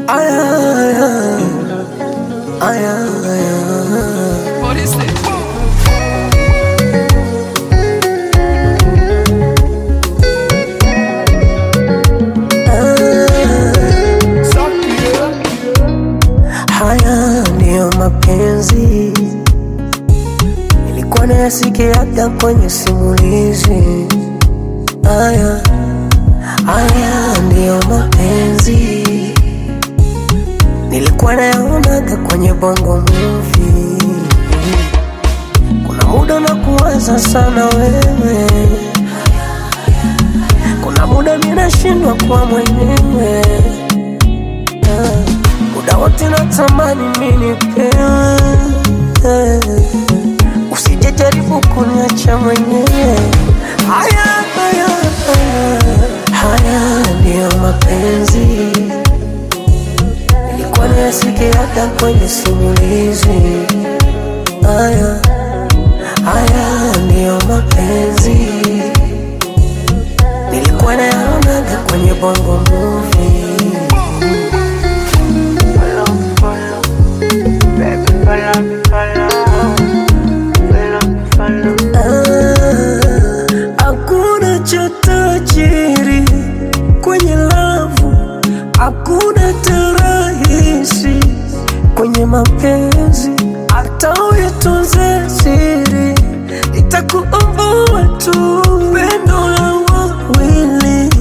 Aya, aya, aya. What is it? Haya ndiyo mapenzi nilikuwa nayasikiaga kwenye simulizi. Haya ndiyo mapenzi nilikuwa nayaonaga kwenye bongo movie. Kuna muda na kuwaza sana wewe, kuna muda ninashindwa kuwa mwenyewe. Muda wote natamani mimi nipewe, usije jaribu kuniacha mwenyewe. Haya ndiyo mapenzi nilikuwa nayasikiaga kwenye simulizi. Haya ndiyo mapenzi nilikuwa nayaonaga kwenye bongo movie. Hakuna cha tajiri kwenye lavu, hakuna tarahisi kwenye mapenzi. Hata uitunze siri, itakuumbua tu pendo la wawili.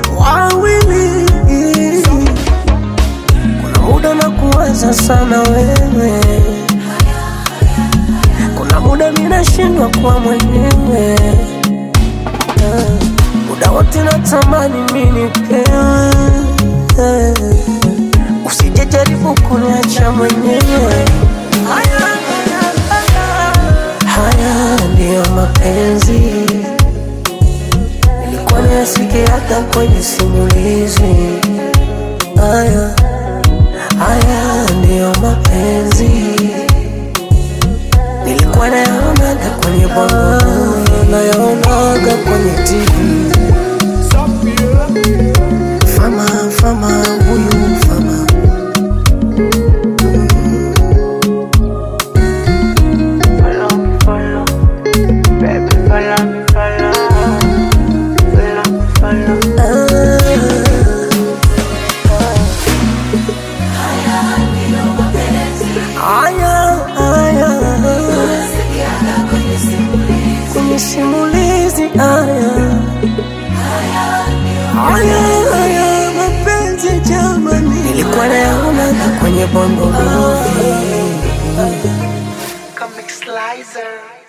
Kuna muda na kuwaza sana wewe, kuna muda ninashindwa kuwa mwenyewe. Muda wote natamani mimi nipewe, usije jaribu kuniacha mwenyewe. Haya ndiyo mapenzi nilikuwa nayasikiaga kwenye simulizi. Haya ndiyo mapenzi nilikuwa nayaonaga kwenye bongo movie, nayaonaga kwenye TV. Fama huyu fama, kwenye simulizi. Haya mapenzi jamani, nilikuwa nayaonaga kwenye bongo movie. Comic Slicer.